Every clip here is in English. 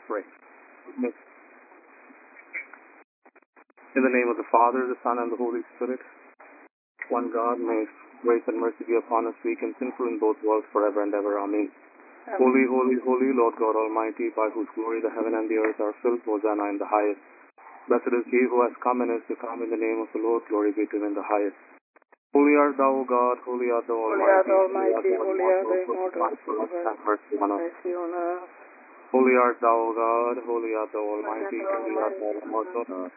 pray. In the name of the Father, the Son, and the Holy Spirit, one God, may grace and mercy be upon us, weak and sinful in both worlds, forever and ever. Amen. Holy, holy, holy, Lord God Almighty, by whose glory the heaven and the earth are filled, Hosanna in the highest. Blessed is he who has come and is to come in the name of the Lord, glory be to him in the highest. Holy art thou, O God, holy art thou Almighty, holy art thou immortal, have mercy on us. mercy on us. Holy art thou, O God, holy art thou Almighty, holy art thou immortal,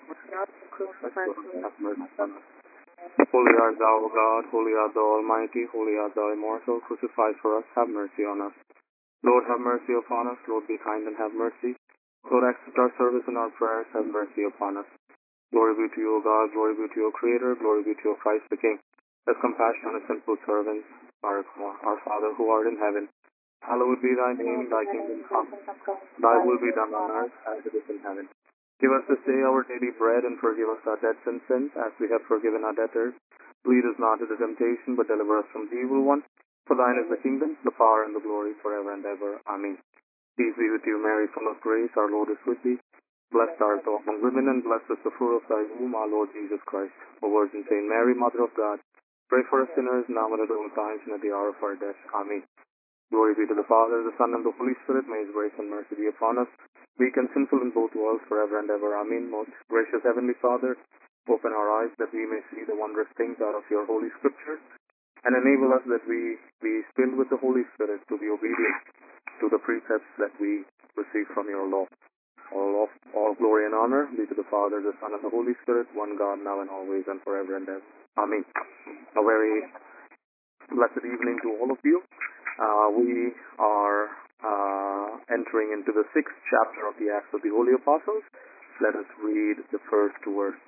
have mercy on us. Holy art thou, O God, holy art thou Almighty, holy art thou immortal, crucified for us, have mercy on us. Lord, have mercy upon us. Lord, be kind and have mercy. Lord, accept our service and our prayers, have mercy upon us. Glory be to you, O God, glory be to your Creator, glory be to your Christ the King. Have compassion on his sinful servants, our Father who art in heaven. Hallowed be thy name, thy kingdom come. Thy will be done on earth as it is in heaven. Give us this day our daily bread, and forgive us our debts and sins, as we have forgiven our debtors. Lead us not into temptation, but deliver us from the evil one. For thine is the kingdom, the power, and the glory, forever and ever. Amen. Peace be with you, Mary, full of grace. Our Lord is with thee. Blessed art thou among women, and blessed is the fruit of thy womb, our Lord Jesus Christ. O Virgin Saint Mary, Mother of God, pray for us sinners, now and at all times, and at the hour of our death. Amen. Glory be to the Father, the Son, and the Holy Spirit. May his grace and mercy be upon us, weak and sinful in both worlds, forever and ever. Amen. Most gracious Heavenly Father, open our eyes that we may see the wondrous things out of your Holy Scriptures, and enable us that we be filled with the Holy Spirit to be obedient to the precepts that we receive from your law. All glory and honor be to the Father, the Son, and the Holy Spirit, one God, now and always, and forever and ever. Amen. A very blessed evening to all of you. We are entering into the 6th chapter of the Acts of the Holy Apostles. Let us read the first verse.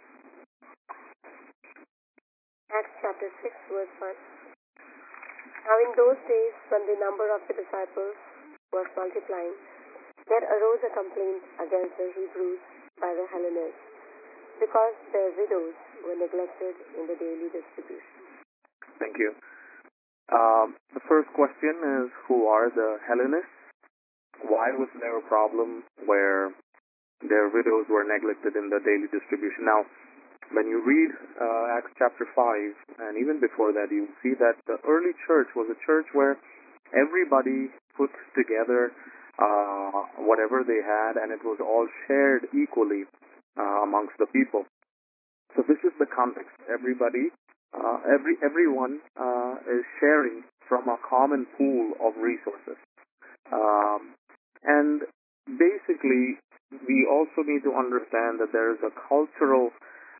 Acts chapter 6, verse 1. Now in those days, when the number of the disciples was multiplying, there arose a complaint against the Hebrews by the Hellenists, because their widows were neglected in the daily distribution. Thank you. The first question is, who are the Hellenists? Why was there a problem where their widows were neglected in the daily distribution? Now, when you read Acts chapter 5, and even before that, you see that the early church was a church where everybody put together whatever they had, and it was all shared equally amongst the people. So this is the context. Everyone is sharing from a common pool of resources. And basically, we also need to understand that there is a cultural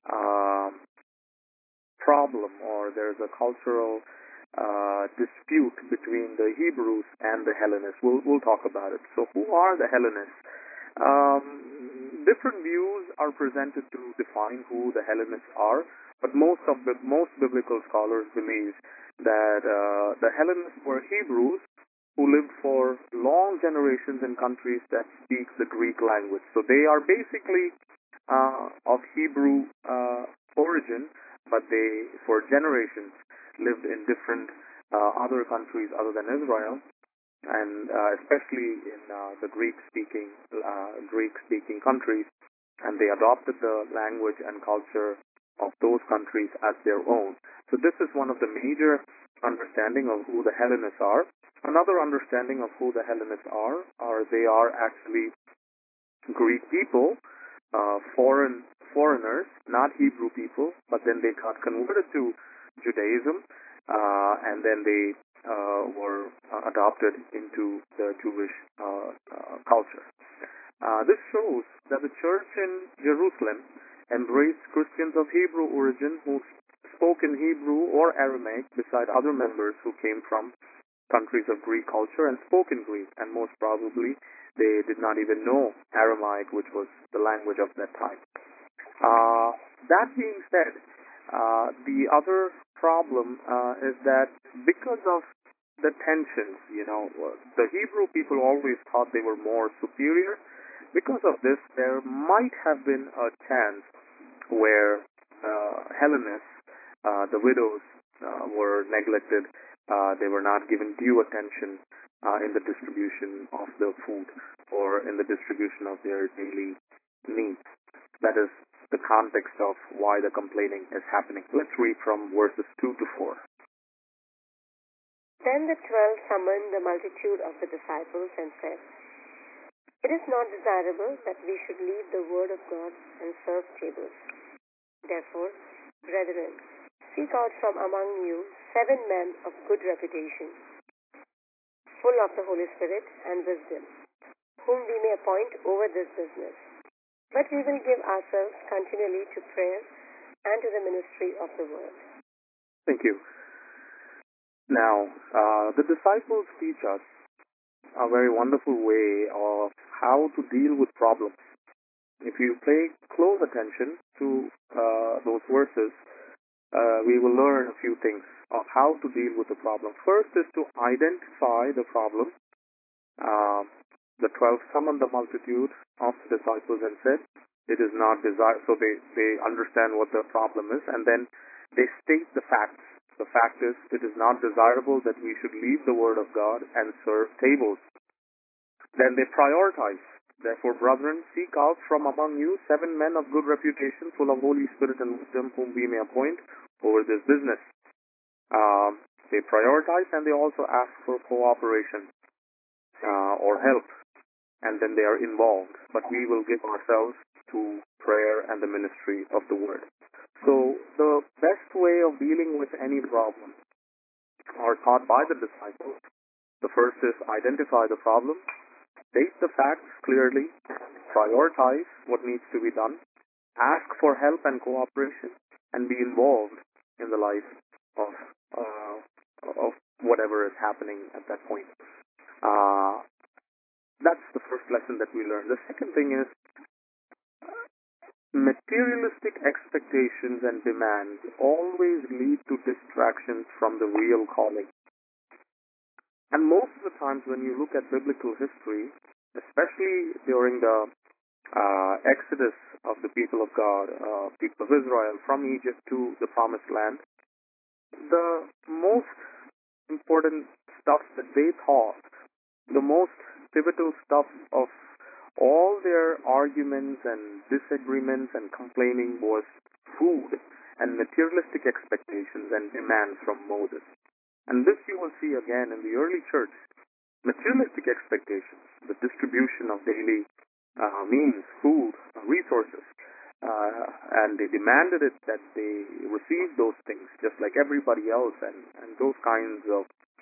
problem, or there's a cultural dispute between the Hebrews and the Hellenists. We'll talk about it. So who are the Hellenists? Different views are presented to define who the Hellenists are, but most biblical scholars believe that the Hellenists were Hebrews who lived for long generations in countries that speak the Greek language. So they are basically of Hebrew origin, but they, for generations, lived in different other countries other than Israel, and especially in the Greek-speaking countries, and they adopted the language and culture of those countries as their own. So this is one of the major understanding of who the Hellenists are. Another understanding of who the Hellenists are they are actually Greek people, foreigners, not Hebrew people, but then they got converted to Judaism, and then they were adopted into the Jewish culture. This shows that the church in Jerusalem embraced Christians of Hebrew origin who spoke in Hebrew or Aramaic beside other members who came from countries of Greek culture and spoke in Greek, and most probably they did not even know Aramaic, which was the language of that time. That being said, the other problem is that because of the tensions, the Hebrew people always thought they were more superior. Because of this, there might have been a chance where Hellenists, the widows, were neglected. They were not given due attention in the distribution of the food or in the distribution of their daily needs. That is the context of why the complaining is happening. Let's read from verses 2 to 4. Then the 12 summoned the multitude of the disciples and said, "It is not desirable that we should leave the word of God and serve tables. Therefore, brethren, seek out from among you 7 men of good reputation, full of the Holy Spirit and wisdom, whom we may appoint over this business. But we will give ourselves continually to prayer and to the ministry of the word." Thank you. Now, the disciples teach us a very wonderful way of how to deal with problems. If you pay close attention to those verses, we will learn a few things of how to deal with the problem. First is to identify the problem. The 12 summoned the multitude of the disciples and said, "It is not desirable." So they understand what the problem is, and then they state the facts. The fact is, it is not desirable that we should leave the word of God and serve tables. Then they prioritize. "Therefore, brethren, seek out from among you 7 men of good reputation, full of Holy Spirit and wisdom, whom we may appoint over this business." They prioritize, and they also ask for cooperation or help, and then they are involved. But we will give ourselves to prayer and the ministry of the word. So the best way of dealing with any problem are taught by the disciples. The first is identify the problem, state the facts clearly, prioritize what needs to be done, ask for help and cooperation, and be involved in the life of whatever is happening at that point. That's the first lesson that we learn. The second thing is materialistic expectations and demands always lead to distractions from the real calling. And most of the times when you look at biblical history, especially during the exodus of the people of God, people of Israel from Egypt to the promised land, the most important stuff that they thought, the most pivotal stuff of all their arguments and disagreements and complaining was food and materialistic expectations and demands from Moses. And this you will see again in the early church. Materialistic expectations, the distribution of daily means, food, resources, and they demanded it that they receive those things just like everybody else, and those kinds of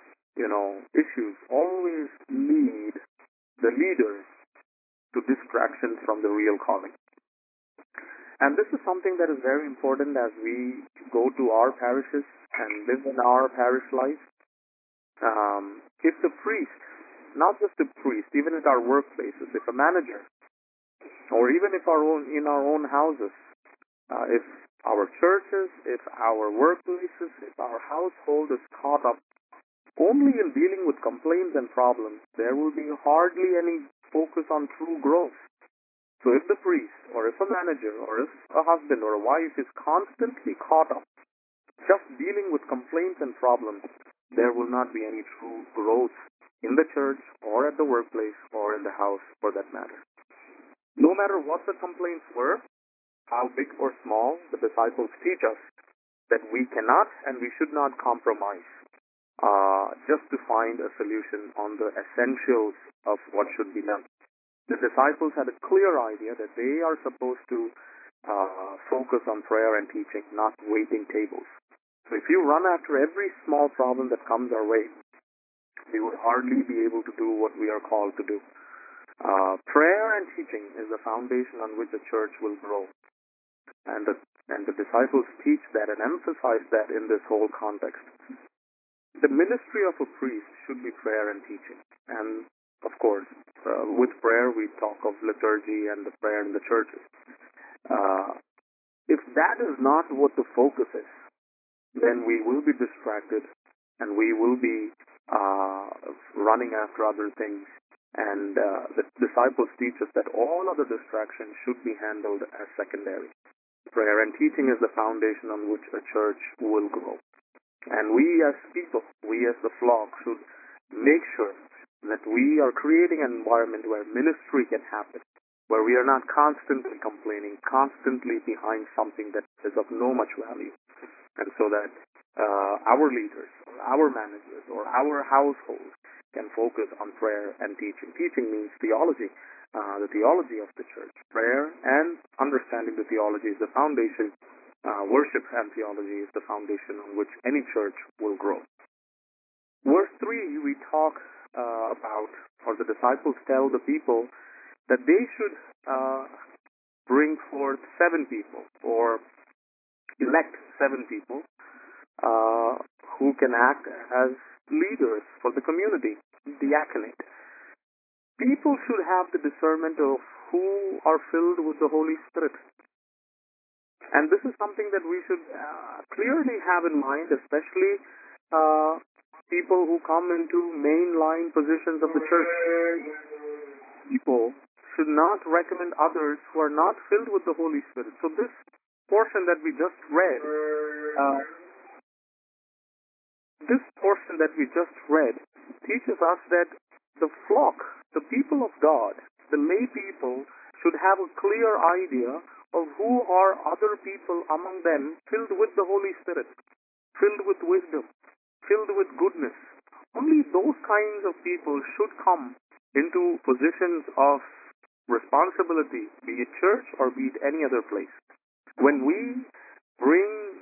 issues always lead the leaders to distractions from the real calling. And this is something that is very important as we go to our parishes and live in our parish life. If the priest, not just the priest, even at our workplaces, if a manager, or even if in our own houses, if our churches, if our workplaces, if our household is caught up only in dealing with complaints and problems, there will be hardly any focus on true growth. So if the priest, or if a manager, or if a husband or a wife is constantly caught up just dealing with complaints and problems, there will not be any true growth in the church, or at the workplace, or in the house, for that matter. No matter what the complaints were, how big or small, the disciples teach us that we cannot and we should not compromise just to find a solution on the essentials of what should be done. The disciples had a clear idea that they are supposed to focus on prayer and teaching, not waiting tables. So if you run after every small problem that comes our way, we would hardly be able to do what we are called to do. Prayer and teaching is the foundation on which a church will grow. And the disciples teach that and emphasize that in this whole context. The ministry of a priest should be prayer and teaching. And of course, with prayer we talk of liturgy and the prayer in the churches. If that is not what the focus is, then we will be distracted and we will be running after other things. And the disciples teach us that all other distractions should be handled as secondary. Prayer and teaching is the foundation on which a church will grow. And we as people, we as the flock, should make sure that we are creating an environment where ministry can happen, where we are not constantly complaining, constantly behind something that is of no much value. And so that our leaders, or our managers, or our household can focus on prayer and teaching. Teaching means theology, the theology of the church. Prayer and understanding the theology is the foundation. Worship and theology is the foundation on which any church will grow. Verse 3, we talk about, or the disciples tell the people that they should bring forth 7 people, or elect 7 people who can act as leaders for the community, diaconate. People should have the discernment of who are filled with the Holy Spirit. And this is something that we should clearly have in mind, especially people who come into mainline positions of the church. People should not recommend others who are not filled with the Holy Spirit. So this portion that we just read, teaches us that the flock, the people of God, the lay people, should have a clear idea of who are other people among them filled with the Holy Spirit, filled with wisdom, filled with goodness. Only those kinds of people should come into positions of responsibility, be it church or be it any other place. When we bring,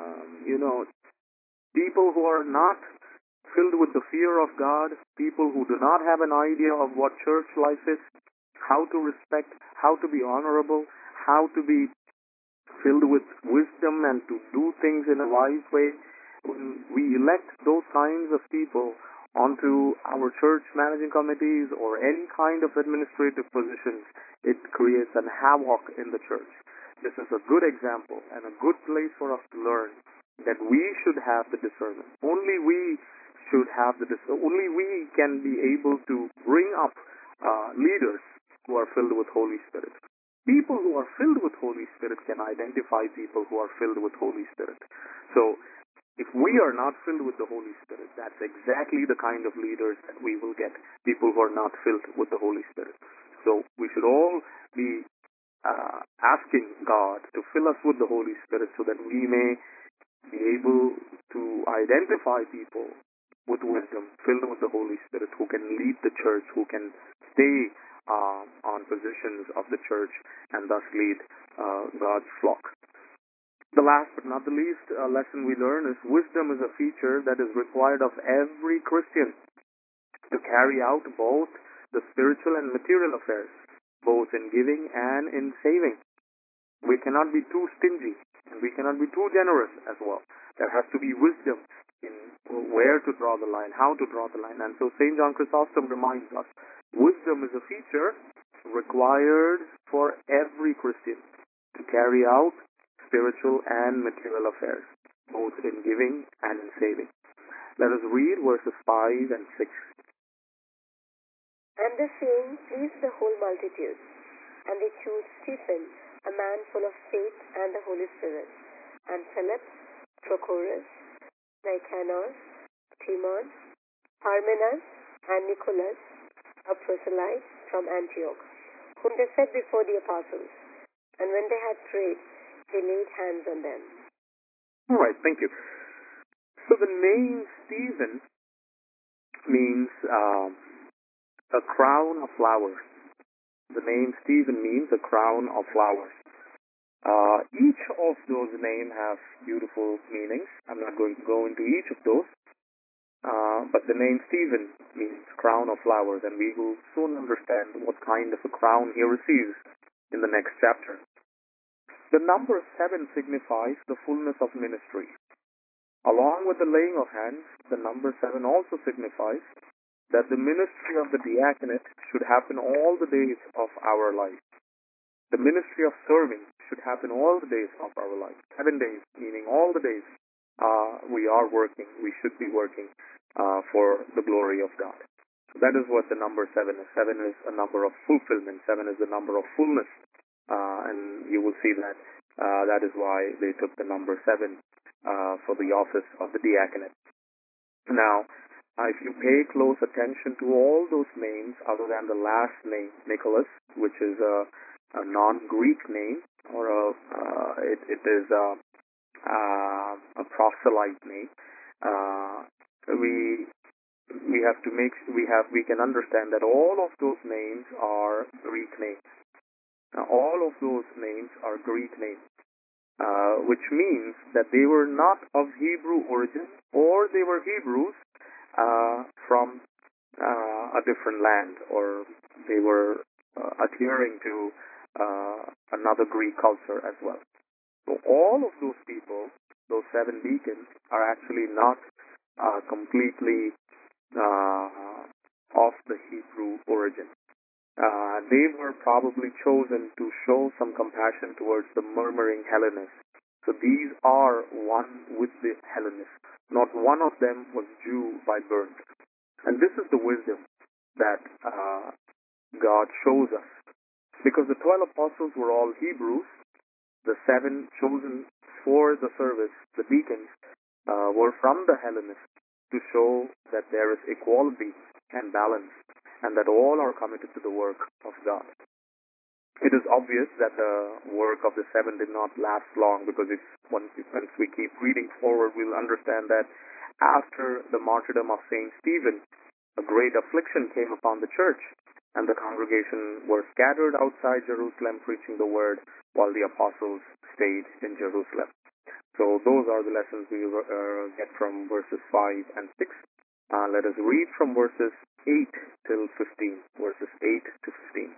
people who are not filled with the fear of God, people who do not have an idea of what church life is, how to respect, how to be honorable, how to be filled with wisdom and to do things in a wise way. When we elect those kinds of people onto our church managing committees or any kind of administrative positions, it creates an havoc in the church. This is a good example and a good place for us to learn that we should have the discernment. Only we should have the discernment. Only we can be able to bring up leaders who are filled with Holy Spirit. People who are filled with Holy Spirit can identify people who are filled with Holy Spirit. So, if we are not filled with the Holy Spirit, that's exactly the kind of leaders that we will get, people who are not filled with the Holy Spirit. So, we should all be asking God to fill us with the Holy Spirit so that we may be able to identify people with wisdom, filled with the Holy Spirit, who can lead the church, who can stay on positions of the church and thus lead God's flock. The last but not the least lesson we learn is wisdom is a feature that is required of every Christian to carry out both the spiritual and material affairs, both in giving and in saving. We cannot be too stingy, and we cannot be too generous as well. There has to be wisdom in where to draw the line, how to draw the line. And so St. John Chrysostom reminds us, wisdom is a feature required for every Christian to carry out spiritual and material affairs, both in giving and in saving. Let us read verses 5 and 6. And the saying pleased the whole multitude, and they chose Stephen, a man full of faith and the Holy Spirit, and Philip, Prochorus, Nicanor, Timon, Parmenas, and Nicholas, a proselyte from Antioch, whom they set before the apostles. And when they had prayed, they laid hands on them. All right, thank you. So the name Stephen means a crown of flowers. The name Stephen means a crown of flowers. Each of those names have beautiful meanings. I'm not going to go into each of those. But the name Stephen means crown of flowers, and we will soon understand what kind of a crown he receives in the next chapter. The number 7 signifies the fullness of ministry. Along with the laying of hands, the number 7 also signifies that the ministry of the diaconate should happen all the days of our life. The ministry of serving should happen all the days of our life. 7 days, meaning all the days we are working, we should be working for the glory of God. So that is what the number 7 is. 7 is a number of fulfillment. 7 is the number of fullness. And you will see that that is why they took the number 7 for the office of the diaconate. Now, if you pay close attention to all those names other than the last name, Nicholas, which is a non-Greek name, or it is a proselyte name, we have to we can understand that all of those names are Greek names. Now, all of those names are Greek names, which means that they were not of Hebrew origin, or they were Hebrews from a different land, or they were adhering to another Greek culture as well. So all of those people, those 7 deacons, are actually not completely of the Hebrew origin. They were probably chosen to show some compassion towards the murmuring Hellenists. So these are one with the Hellenists. Not one of them was Jew by birth. And this is the wisdom that God shows us. Because the 12 apostles were all Hebrews, the 7 chosen for the service, the deacons, were from the Hellenists to show that there is equality and balance, and that all are committed to the work of God. It is obvious that the work of the 7 did not last long, because once we keep reading forward, we'll understand that after the martyrdom of Saint Stephen, a great affliction came upon the church, and the congregation were scattered outside Jerusalem preaching the word, while the apostles stayed in Jerusalem. So those are the lessons we get from verses 5 and 6. Let us read from verses 8 till 15. Verses 8 to 15.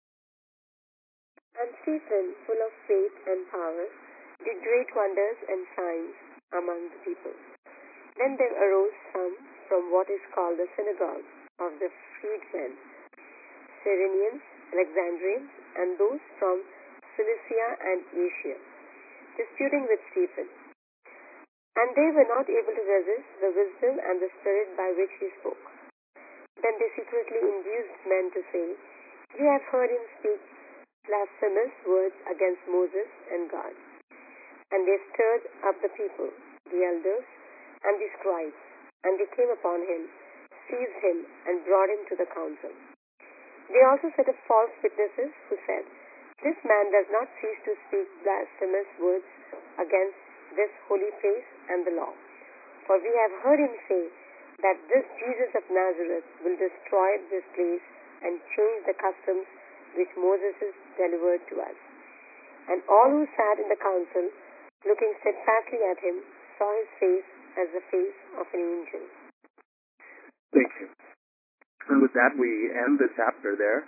And Stephen, full of faith and power, did great wonders and signs among the people. Then there arose some from what is called the synagogue of the freedmen, Cyrenians, Alexandrians, and those from Cilicia and Asia, disputing with Stephen. And they were not able to resist the wisdom and the spirit by which he spoke. Then they secretly induced men to say, "We have heard him speak blasphemous words against Moses and God." And they stirred up the people, the elders, and the scribes, and they came upon him, seized him, and brought him to the council. They also set up false witnesses, who said, "This man does not cease to speak blasphemous words against this holy place and the law. For we have heard him say that this Jesus of Nazareth will destroy this place and change the customs which Moses has delivered to us." And all who sat in the council, looking steadfastly at him, saw his face as the face of an angel. Thank you. And with that, we end the chapter there.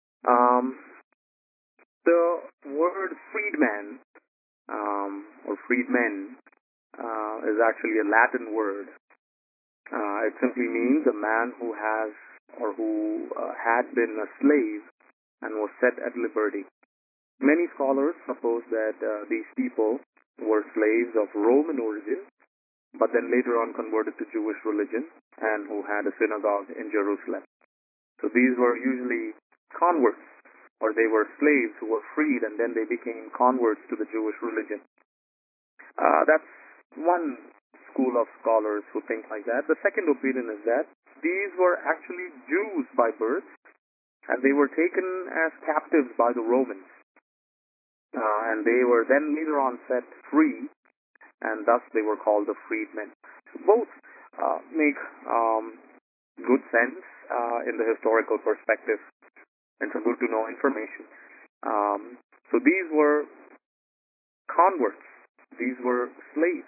The word freedman, or freedmen, is actually a Latin word. It simply means a man who has, or who had been a slave and was set at liberty. Many scholars suppose that these people were slaves of Roman origin, but then later on converted to Jewish religion, and who had a synagogue in Jerusalem. So these were usually converts, or they were slaves who were freed, and then they became converts to the Jewish religion. That's one school of scholars who think like that. The second opinion is that these were actually Jews by birth, and they were taken as captives by the Romans. And they were then later on set free, and thus they were called the freedmen. So both make good sense in the historical perspective, and some good to know information. So these were converts, these were slaves.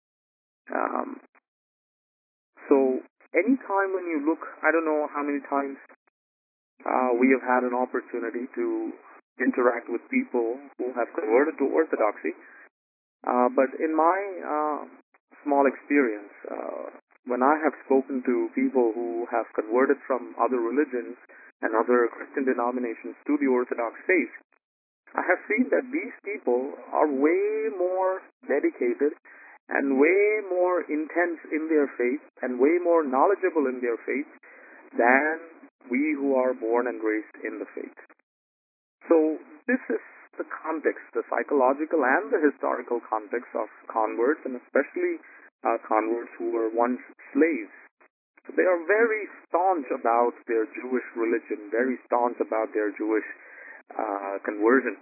So anytime when you look, I don't know how many times we have had an opportunity to interact with people who have converted to Orthodoxy. But in my small experience, when I have spoken to people who have converted from other religions and other Christian denominations to the Orthodox faith, I have seen that these people are way more dedicated and way more intense in their faith and way more knowledgeable in their faith than we who are born and raised in the faith. So this is the context, the psychological and the historical context of converts, and especially converts who were once slaves. So they are very staunch about their Jewish religion, very staunch about their Jewish conversion.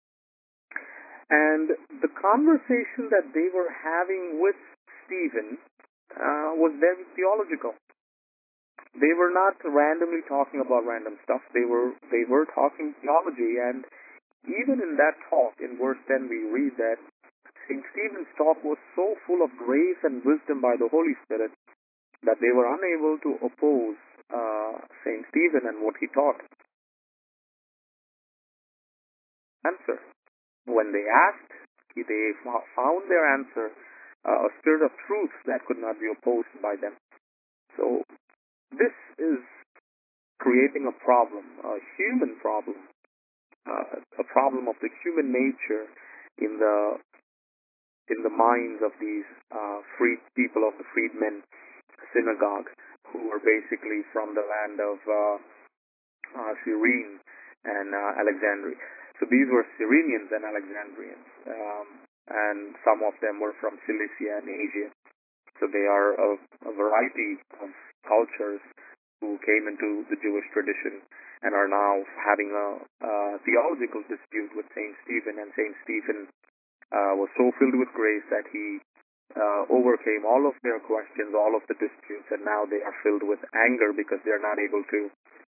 And the conversation that they were having with Stephen was very theological. They were not randomly talking about random stuff. They were talking theology, and even in that talk, in verse 10, we read that St. Stephen's talk was so full of grace and wisdom by the Holy Spirit that they were unable to oppose St. Stephen and what he taught. Answer. When they asked, they found their answer, a spirit of truth that could not be opposed by them. So this is creating a problem, a human problem, a problem of the human nature in the minds of these freed people of the freedmen synagogue, who were basically from the land of Cyrene and Alexandria. So these were Cyrenians and Alexandrians, and some of them were from Cilicia and Asia. So they are a variety of cultures who came into the Jewish tradition and are now having a theological dispute with St. Stephen. And St. Stephen was so filled with grace that he overcame all of their questions, all of the disputes, and now they are filled with anger because they are not able to,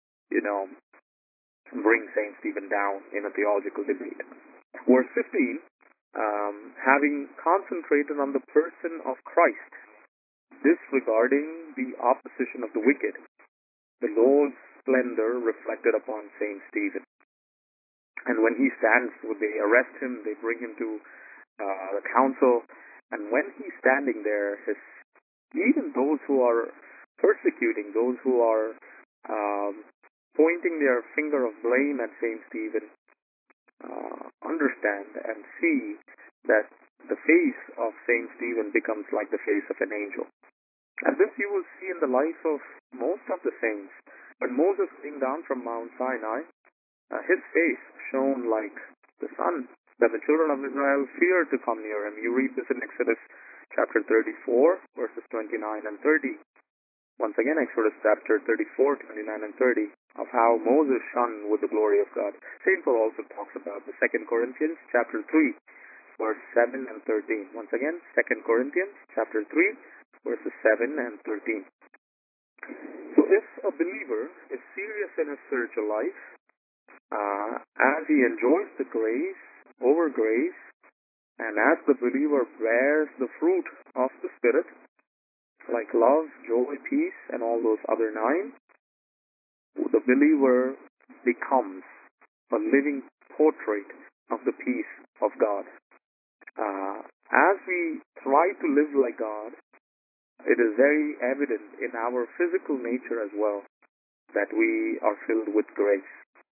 bring St. Stephen down in a theological debate. Verse 15, having concentrated on the person of Christ, disregarding the opposition of the wicked, the Lord's splendor reflected upon St. Stephen. And when he stands, they arrest him, they bring him to the council, and when he's standing there, even those who are persecuting, those who are pointing their finger of blame at St. Stephen, understand and see that the face of St. Stephen becomes like the face of an angel. And this you will see in the life of most of the saints. When Moses came down from Mount Sinai, his face shone like the sun, that the children of Israel feared to come near him. You read this in Exodus chapter 34, verses 29 and 30. Once again, Exodus chapter 34, 29 and 30, of how Moses shone with the glory of God. St. Paul also talks about the 2 Corinthians chapter 3, verse 7 and 13. Once again, 2 Corinthians chapter 3, verses 7 and 13. So if a believer is serious in his spiritual life, as he enjoys the grace over grace, and as the believer bears the fruit of the Spirit, like love, joy, peace, and all those other 9, the believer becomes a living portrait of the peace of God. As we try to live like God, it is very evident in our physical nature as well that we are filled with grace.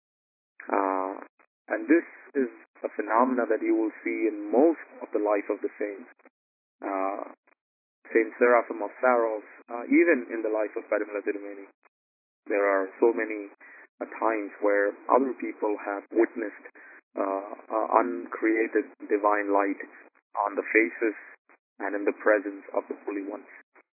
And this is a phenomena that you will see in most of the life of the saints. Saint Seraphim of Saros, even in the life of Padimala Tirumeni, there are so many times where other people have witnessed uncreated divine light on the faces and in the presence of the holy ones.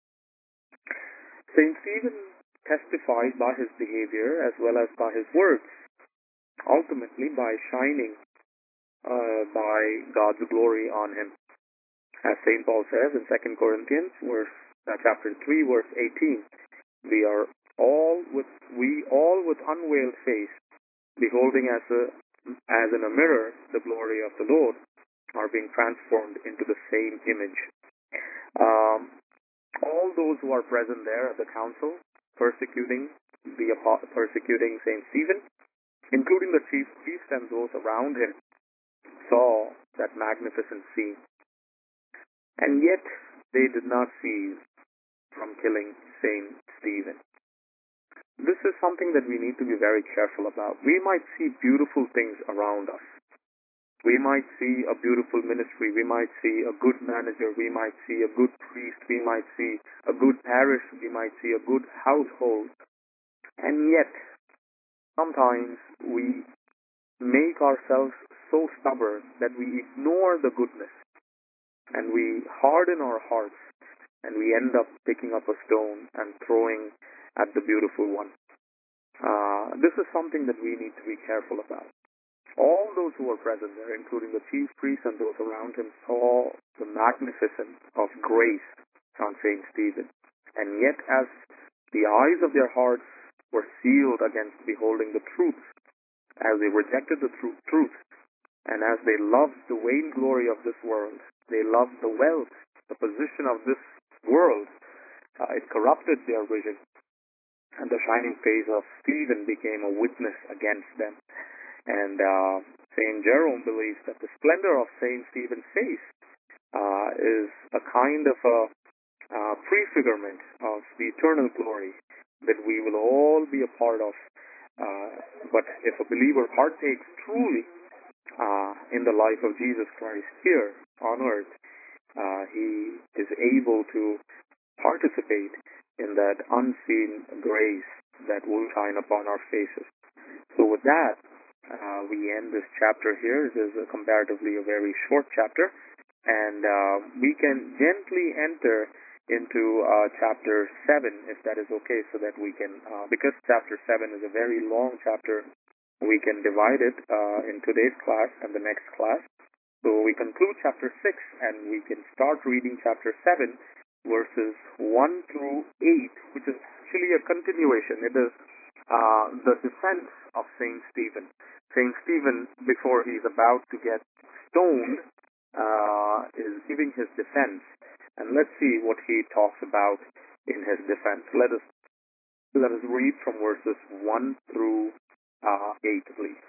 Saint Stephen testified by his behavior as well as by his words, ultimately by shining by God's glory on him. As St. Paul says in 2 Corinthians chapter 3, verse 18, we all with unveiled face, beholding as in a mirror the glory of the Lord, are being transformed into the same image. All those who are present there at the council, persecuting St. Stephen, including the chief priest and those around him, saw that magnificent scene. And yet they did not cease from killing St. Stephen. This is something that we need to be very careful about. We might see beautiful things around us. We might see a beautiful ministry. We might see a good manager. We might see a good priest. We might see a good parish. We might see a good household. And yet, sometimes we make ourselves so stubborn that we ignore the goodness and we harden our hearts and we end up picking up a stone and throwing at the beautiful one. This is something that we need to be careful about. All those who were present there, including the chief priest and those around him, saw the magnificence of grace on Saint Stephen. And yet, as the eyes of their hearts were sealed against beholding the truth, as they rejected the truth, and as they loved the vain glory of this world, they loved the wealth, the position of this world, it corrupted their vision. And the shining face of Stephen became a witness against them. And Saint Jerome believes that the splendor of Saint Stephen's face is a kind of a prefigurement of the eternal glory that we will all be a part of. But if a believer partakes truly in the life of Jesus Christ here on earth, he is able to participate in that unseen grace that will shine upon our faces. So with that, we end this chapter here. It is comparatively a very short chapter, and we can gently enter into chapter 7, if that is okay, so that we can, because chapter 7 is a very long chapter, we can divide it in today's class and the next class. So we conclude chapter 6, and we can start reading chapter 7, verses 1 through 8, which is actually a continuation. It is the defense of Saint Stephen. Saint Stephen, before he's about to get stoned, is giving his defense. And let's see what he talks about in his defense. Let us read from verses 1 through 8, please.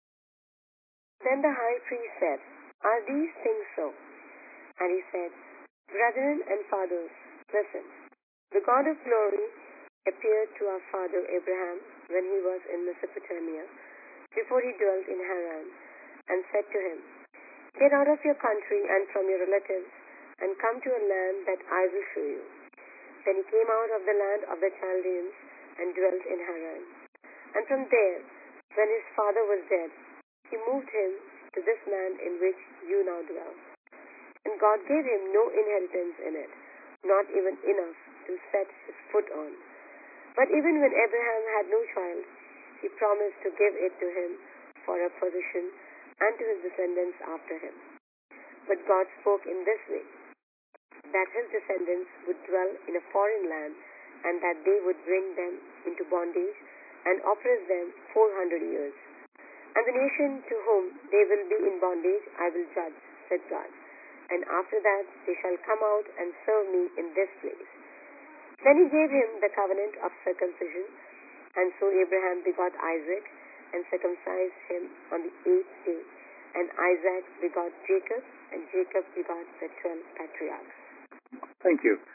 Then the high priest said, "Are these things so?" And he said, "Brethren and fathers, listen. The God of glory appeared to our father Abraham when he was in Mesopotamia, before he dwelt in Haran, and said to him, 'Get out of your country and from your relatives, and come to a land that I will show you.' Then he came out of the land of the Chaldeans and dwelt in Haran. And from there, when his father was dead, he moved him to this land in which you now dwell. And God gave him no inheritance in it, not even enough to set his foot on. But even when Abraham had no child, he promised to give it to him for a possession and to his descendants after him. But God spoke in this way, that his descendants would dwell in a foreign land, and that they would bring them into bondage and oppress them 400 years. And the nation to whom they will be in bondage I will judge, said God. And after that they shall come out and serve me in this place." Then he gave him the covenant of circumcision, and so Abraham begot Isaac, and circumcised him on the 8th day. And Isaac begot Jacob, and Jacob begot the 12 patriarchs. Thank you.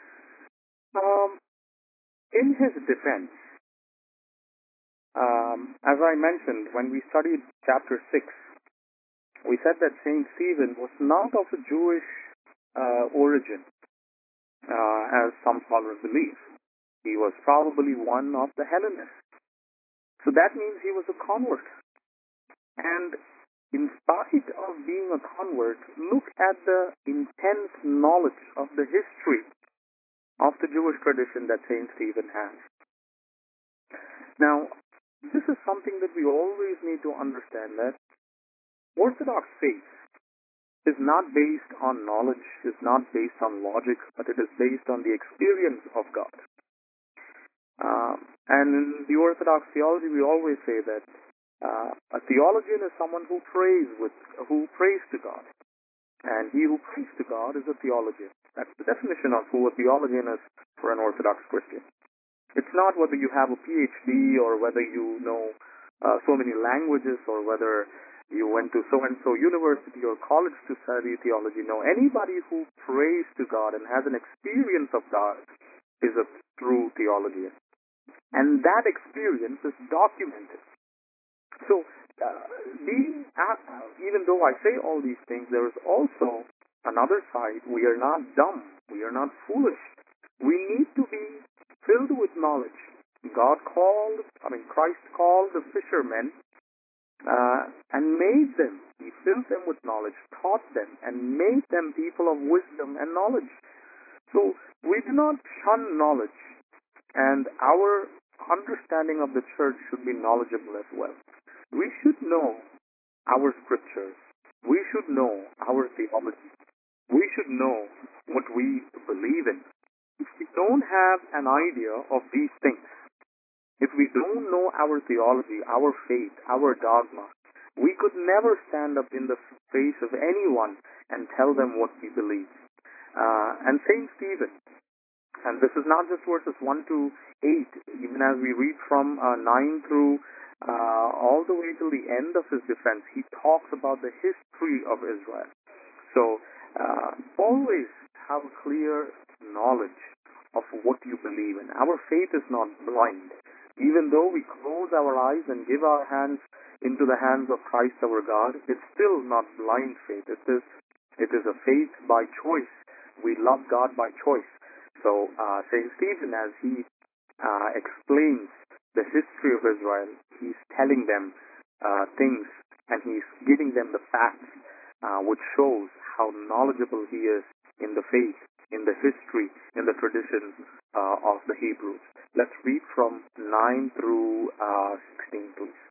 In his defense, as I mentioned, when we studied chapter 6, we said that Saint Stephen was not of a Jewish origin, as some scholars believe. He was probably one of the Hellenists. So that means he was a convert. And in spite of being a convert, look at the intense knowledge of the history of the Jewish tradition that Saint Stephen has. Now, this is something that we always need to understand, that Orthodox faith is not based on knowledge, is not based on logic, but it is based on the experience of God. And in the Orthodox theology, we always say that a theologian is someone who prays to God, and he who prays to God is a theologian. That's the definition of who a theologian is for an Orthodox Christian. It's not whether you have a PhD or whether you know so many languages or whether you went to so-and-so university or college to study theology. No, anybody who prays to God and has an experience of God is a true theologian. And that experience is documented. So, even though I say all these things, there is also another side. We are not dumb. We are not foolish. We need to be filled with knowledge. Christ called the fishermen and made them. He filled them with knowledge, taught them, and made them people of wisdom and knowledge. So We do not shun knowledge, and our understanding of the church should be knowledgeable as well. We should know our scriptures. We should know our theology. We should know what we believe in. If we don't have an idea of these things, if we don't know our theology, our faith, our dogma, we could never stand up in the face of anyone and tell them what we believe. And Saint Stephen, and this is not just verses 1 to 8, even as we read from 9 through all the way till the end of his defense, he talks about the history of Israel. So always have a clear knowledge of what you believe in. Our faith is not blind. Even though we close our eyes and give our hands into the hands of Christ our God, it's still not blind faith. It is a faith by choice. We love God by choice. So Saint Stephen, as he explains the history of Israel, he's telling them things, and he's giving them the facts, which shows how knowledgeable he is in the faith, in the history, in the traditions of the Hebrews. Let's read from 9 through 16, please.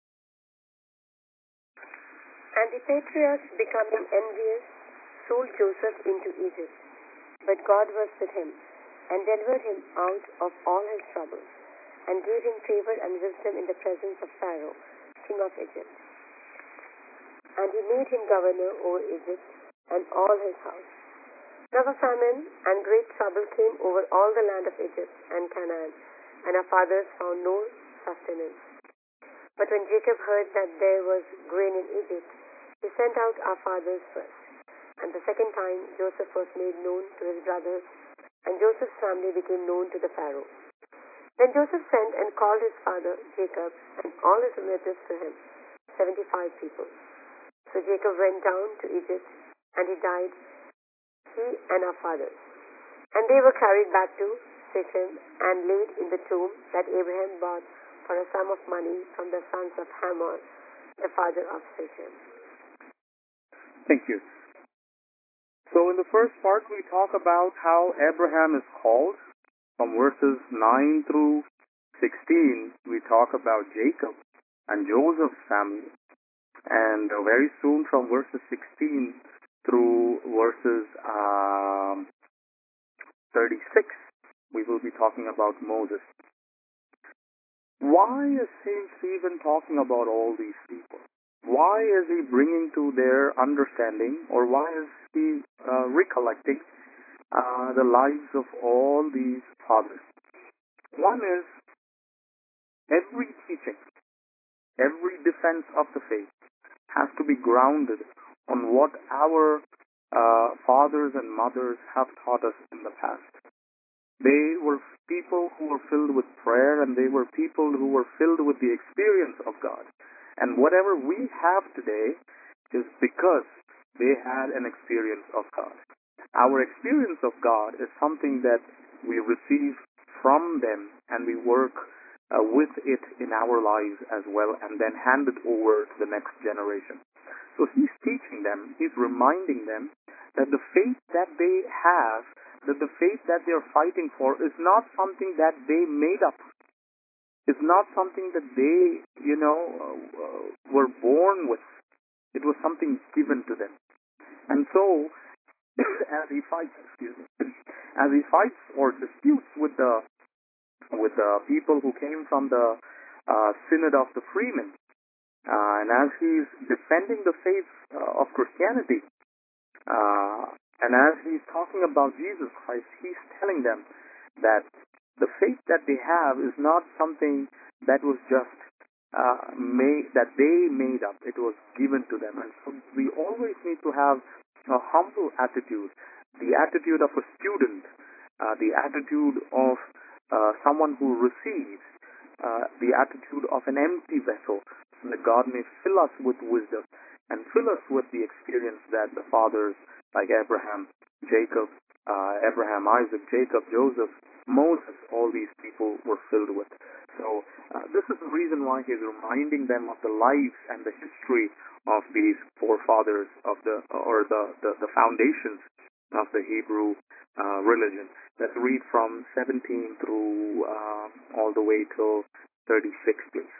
And the patriarchs, becoming envious, sold Joseph into Egypt. But God was with him, and delivered him out of all his troubles, and gave him favor and wisdom in the presence of Pharaoh, king of Egypt. And he made him governor over Egypt and all his house. Now a famine and great trouble came over all the land of Egypt and Canaan, and our fathers found no sustenance. But when Jacob heard that there was grain in Egypt, he sent out our fathers first. And the second time Joseph was made known to his brothers, and Joseph's family became known to the Pharaoh. Then Joseph sent and called his father Jacob and all his relatives to him, 75 people. So Jacob went down to Egypt, and he died, he and our fathers. And they were carried back to Shechem and laid in the tomb that Abraham bought for a sum of money from the sons of Hamor, the father of Shechem. Thank you. So in the first part, we talk about how Abraham is called. From verses 9 through 16, we talk about Jacob and Joseph's family. And very soon, from verses 16 through verses 36, we will be talking about Moses. Why is Saint Stephen talking about all these people? Why is he bringing to their understanding, or why is he recollecting the lives of all these fathers? One is, every teaching, every defense of the faith has to be grounded on what our fathers and mothers have taught us in the past. They were people who were filled with prayer, and they were people who were filled with the experience of God. And whatever we have today is because they had an experience of God. Our experience of God is something that we receive from them, and we work with it in our lives as well, and then hand it over to the next generation. So he's teaching them, he's reminding them that the faith that they have, that the faith that they're fighting for is not something that they made up. It's not something that they, were born with. It was something given to them. And so, as he fights or disputes with the people who came from the Synod of the Freemen, and as he's defending the faith of Christianity, and as he's talking about Jesus Christ, he's telling them that the faith that they have is not something that was just that they made up. It was given to them. And so we always need to have a humble attitude, the attitude of a student, the attitude of someone who receives, the attitude of an empty vessel, so that God may fill us with wisdom and fill us with the experience that the fathers like Abraham, Jacob, Isaac, Jacob, Joseph, Moses, all these people were filled with. So this is the reason why he's reminding them of the lives and the history of these forefathers of the foundations of the Hebrew religion. Let's read from 17 through all the way till 36, please.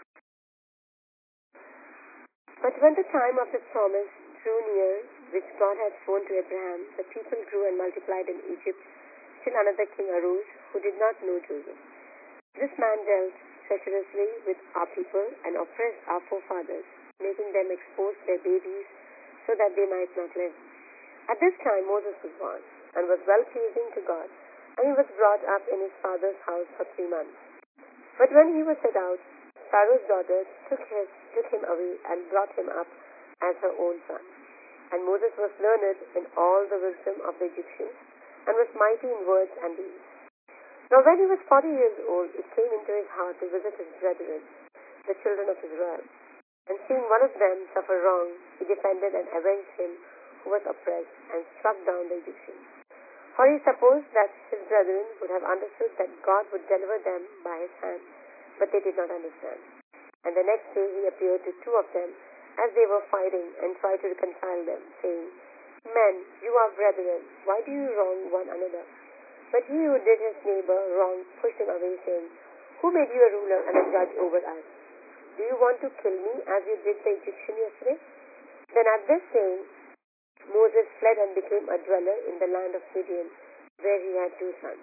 But when the time of the promise drew near, which God had sworn to Abraham, the people grew and multiplied in Egypt, till another king arose who did not know Joseph. This man dealt treacherously with our people and oppressed our forefathers, making them expose their babies so that they might not live. At this time Moses was born and was well-pleasing to God, and he was brought up in his father's house for 3 months. But when he was set out, Pharaoh's daughter took him away and brought him up as her own son. And Moses was learned in all the wisdom of the Egyptians, and was mighty in words and deeds. Now when he was 40 years old, it came into his heart to visit his brethren, the children of Israel. And seeing one of them suffer wrong, he defended and avenged him who was oppressed, and struck down the Egyptians. For he supposed that his brethren would have understood that God would deliver them by his hand, but they did not understand. And the next day he appeared to 2 of them as they were fighting, and tried to reconcile them, saying, Men, you are brethren, why do you wrong one another? But he who did his neighbor wrong pushed him away, saying, Who made you a ruler and a judge over us? Do you want to kill me as you did the Egyptian yesterday? Then at this saying, Moses fled and became a dweller in the land of Midian, where he had 2 sons.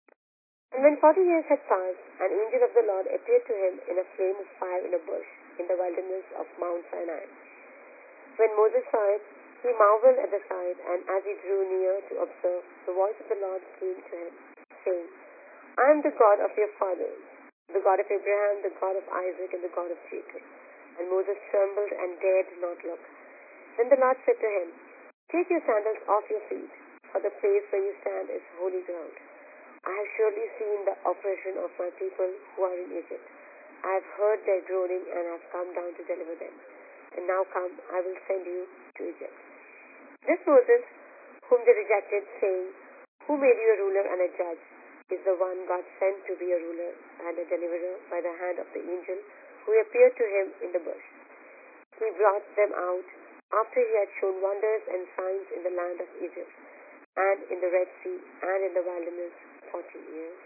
And when 40 years had passed, an angel of the Lord appeared to him in a flame of fire in a bush in the wilderness of Mount Sinai. When Moses saw it, he marveled at the sight, and as he drew near to observe, the voice of the Lord came to him, saying, I am the God of your fathers, the God of Abraham, the God of Isaac, and the God of Jacob. And Moses trembled and dared not look. Then the Lord said to him, Take your sandals off your feet, for the place where you stand is holy ground. I have surely seen the oppression of my people who are in Egypt. I have heard their groaning and have come down to deliver them. And now come, I will send you to Egypt. This Moses, whom they rejected, saying, Who made you a ruler and a judge, is the one God sent to be a ruler and a deliverer by the hand of the angel who appeared to him in the bush. He brought them out after he had shown wonders and signs in the land of Egypt, and in the Red Sea, and in the wilderness 40 years.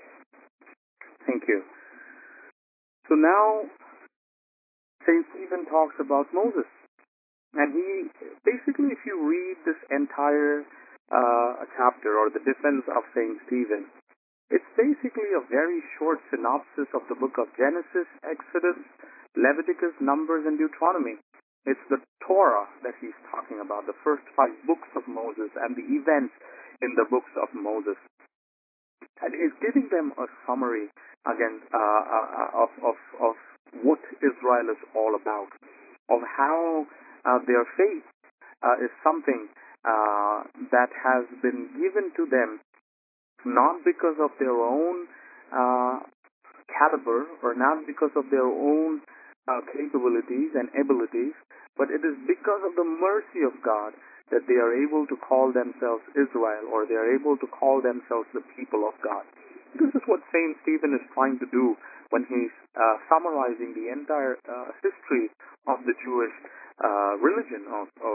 Thank you. So now, St. Stephen talks about Moses. And he, basically, if you read this entire chapter, or the defense of St. Stephen, it's basically a very short synopsis of the book of Genesis, Exodus, Leviticus, Numbers, and Deuteronomy. It's the Torah that he's talking about, the first 5 books of Moses and the events in the books of Moses. And he's giving them a summary again of what Israel is all about, of how their faith is something that has been given to them not because of their own caliber or not because of their own capabilities and abilities, but it is because of the mercy of God that they are able to call themselves Israel, or they are able to call themselves the people of God. This is what St. Stephen is trying to do when he's summarizing the entire history of the Jewish religion,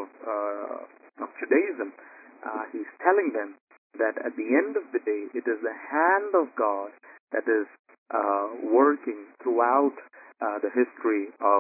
of Judaism. He's telling them that at the end of the day, it is the hand of God that is working throughout the history of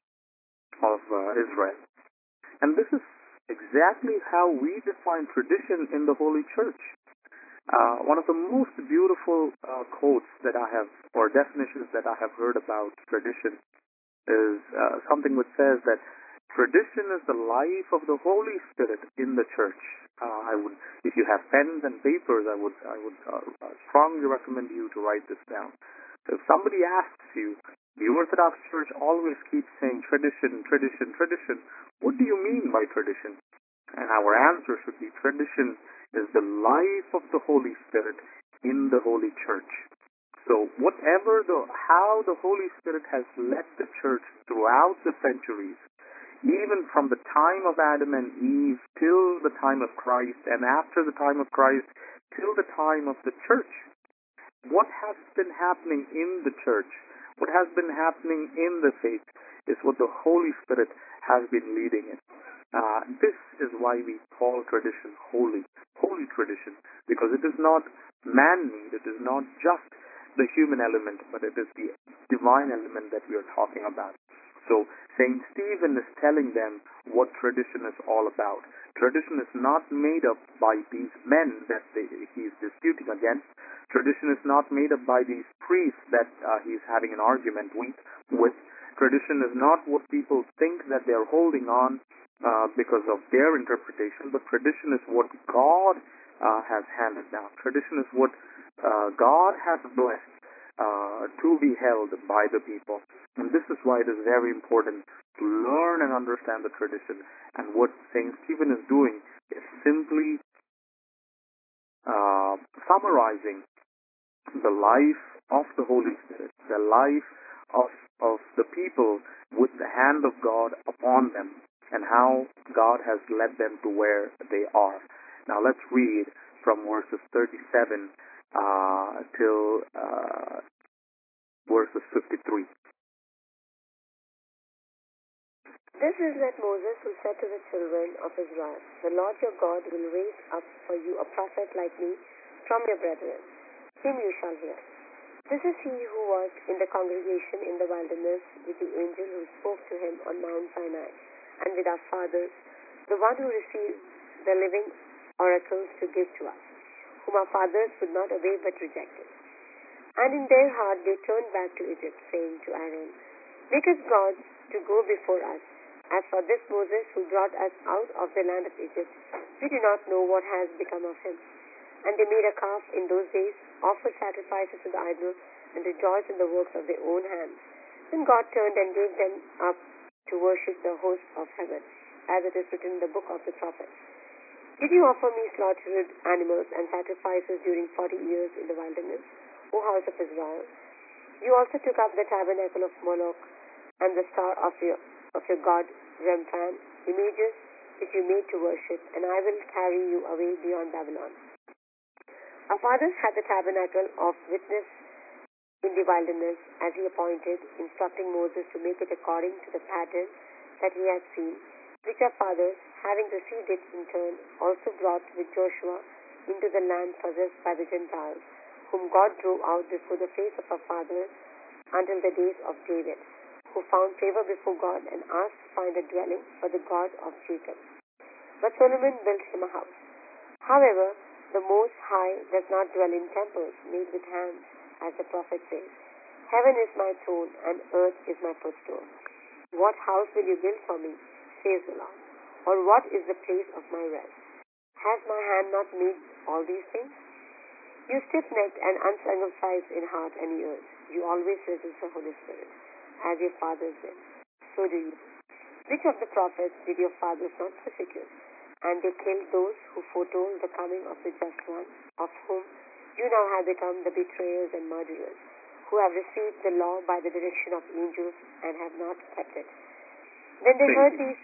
Israel. And this is exactly how we define tradition in the Holy Church. One of the most beautiful quotes that I have, or definitions that I have heard about tradition, is something which says that tradition is the life of the Holy Spirit in the church. If you have pens and papers, I would strongly recommend you to write this down. So if somebody asks you, the Orthodox Church always keeps saying tradition, tradition, tradition. What do you mean by tradition? And our answer should be, tradition is the life of the Holy Spirit in the Holy Church. So how the Holy Spirit has led the church throughout the centuries, even from the time of Adam and Eve till the time of Christ, and after the time of Christ till the time of the church, what has been happening in the church, what has been happening in the faith, is what the Holy Spirit has been leading in. This is why we call tradition holy. Holy holy tradition, because it is not man-made, it is not just the human element, but it is the divine element that we are talking about. So Saint Stephen is telling them what tradition is all about. Tradition is not made up by these men that he is disputing against. Tradition is not made up by these priests that he is having an argument with. Tradition is not what people think that they are holding on because of their interpretation, but tradition is what God has handed down. Tradition is what God has blessed to be held by the people. And this is why it is very important to learn and understand the tradition. And what Saint Stephen is doing is simply summarizing the life of the Holy Spirit, the life of the people with the hand of God upon them, and how God has led them to where they are. Now let's read from verses 37 till verses 53. This is that Moses who said to the children of Israel, "The Lord your God will raise up for you a prophet like me from your brethren. Him you shall hear. This is he who was in the congregation in the wilderness with the angel who spoke to him on Mount Sinai, and with our fathers, the one who received the living oracles to give to us, whom our fathers would not obey but rejected. And in their heart they turned back to Egypt, saying to Aaron, 'Make us gods to go before us. As for this Moses who brought us out of the land of Egypt, we do not know what has become of him.' And they made a calf in those days, offered sacrifices to the idol, and rejoiced in the works of their own hands. Then God turned and gave them up to worship the host of heaven, as it is written in the book of the prophets. Did you offer me slaughtered animals and sacrifices during 40 years in the wilderness, O house of Israel? You also took up the tabernacle of Moloch and the star of your god Remphan, images which you made to worship, and I will carry you away beyond Babylon. Our fathers had the tabernacle of witness in the wilderness, as he appointed, instructing Moses to make it according to the pattern that he had seen, which our fathers, having received it in turn, also brought with Joshua into the land possessed by the Gentiles, whom God drove out before the face of our fathers until the days of David, who found favor before God and asked to find a dwelling for the God of Jacob. But Solomon built him a house. However, the Most High does not dwell in temples made with hands, as the prophet says, 'Heaven is my throne and earth is my footstool.' What house will you build for me, says the Lord? Or what is the place of my rest? Has my hand not made all these things? You stiff-necked and uncircumcised in heart and ears, you always resist the Holy Spirit, as your fathers did. So do you. Which of the prophets did your fathers not persecute? And they killed those who foretold the coming of the Just One, of whom you now have become the betrayers and murderers, who have received the law by the direction of angels and have not kept it." When they heard these...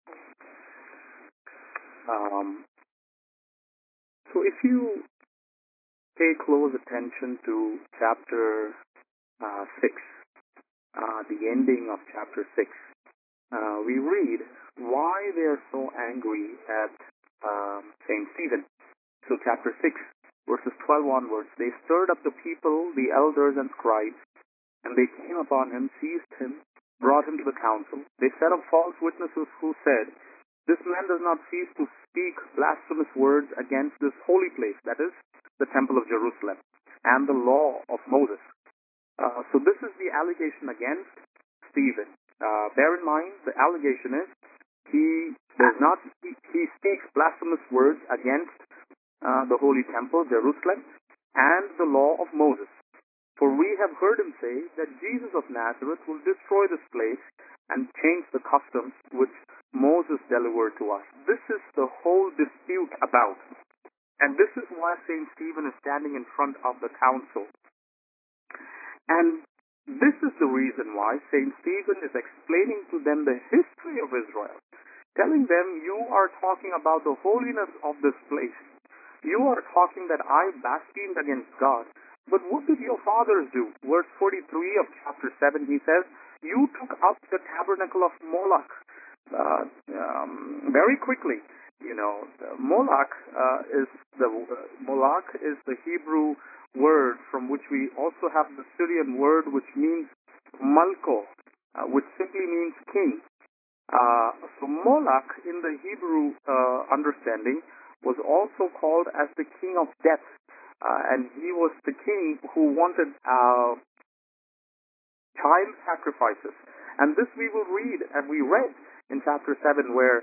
So if you pay close attention to chapter 6, the ending of chapter 6, we read why they are so angry at Saint Stephen. So chapter 6, verses 12 onwards, they stirred up the people, the elders and scribes, and they came upon him, seized him, brought him to the council. They set up false witnesses who said, "This man does not cease to speak blasphemous words against this holy place," that is, the temple of Jerusalem, "and the law of Moses." So this is the allegation against Stephen. Bear in mind, the allegation is he speaks blasphemous words against the holy temple, Jerusalem, and the law of Moses. "For we have heard him say that Jesus of Nazareth will destroy this place and change the customs which Moses delivered to us." This is the whole dispute about. And this is why St. Stephen is standing in front of the council. And this is the reason why St. Stephen is explaining to them the history of Israel, telling them, you are talking about the holiness of this place. You are talking that I blasphemed against God. But what did your fathers do? Verse 43 of chapter 7, he says, "You took up the tabernacle of Moloch." Very quickly, Moloch Moloch is the Hebrew word from which we also have the Syrian word which means Malko, which simply means king. So Moloch in the Hebrew understanding was also called as the king of death, and he was the king who wanted child sacrifices. And this we will read, and we read in chapter 7 where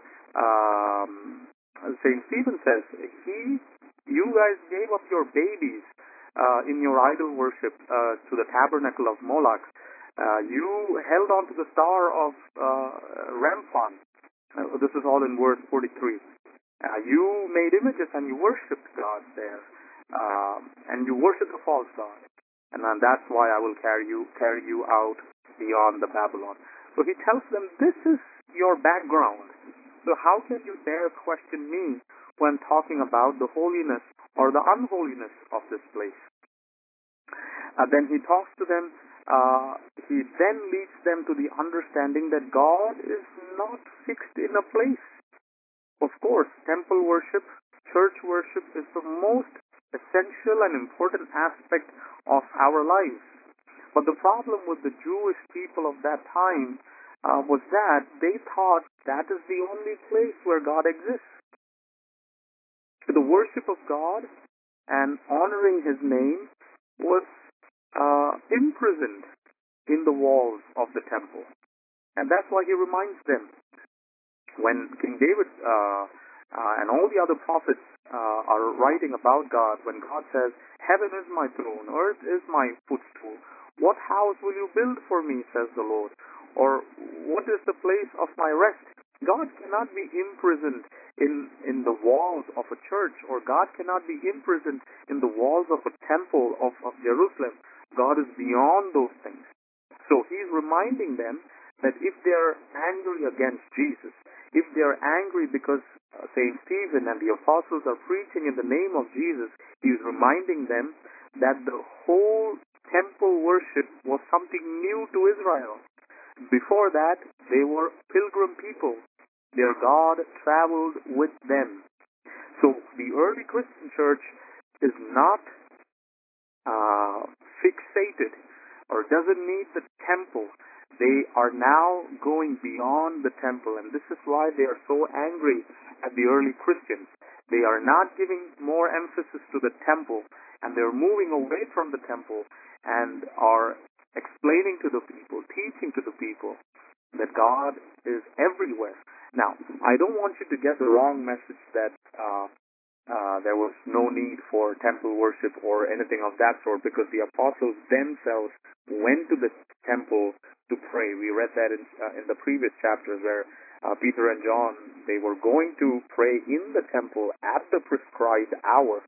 St. Stephen says, you guys gave up your babies in your idol worship to the tabernacle of Moloch. You held on to the star of Remphan. This is all in verse 43. You made images and you worshipped God there. And you worshipped the false god. And that's why I will carry you out beyond the Babylon. So he tells them, this is your background. So how can you dare question me when talking about the holiness or the unholiness of this place? Then he talks to them. He then leads them to the understanding that God is not fixed in a place. Of course, temple worship, church worship is the most essential and important aspect of our lives. But the problem with the Jewish people of that time was that they thought that is the only place where God exists. The worship of God and honoring His name was imprisoned in the walls of the temple. And that's why he reminds them. When King David and all the other prophets are writing about God, when God says, heaven is my throne, earth is my footstool, what house will you build for me, says the Lord? Or what is the place of my rest? God cannot be imprisoned in the walls of a church, or God cannot be imprisoned in the walls of a temple of Jerusalem. God is beyond those things. So he's reminding them that if they're angry against Jesus, if they're angry because St. Stephen and the apostles are preaching in the name of Jesus, he's reminding them that the whole temple worship was something new to Israel. Before that, they were pilgrim people. Their God traveled with them. So the early Christian church is not fixated or doesn't need the temple. They are now going beyond the temple, and this is why they are so angry at the early Christians. They are not giving more emphasis to the temple, and they're moving away from the temple and are explaining to the people, teaching to the people that God is everywhere. Now, I don't want you to get the wrong message that there was no need for temple worship or anything of that sort, because the apostles themselves went to the temple to pray. We read that in the previous chapters where Peter and John, they were going to pray in the temple at the prescribed hour,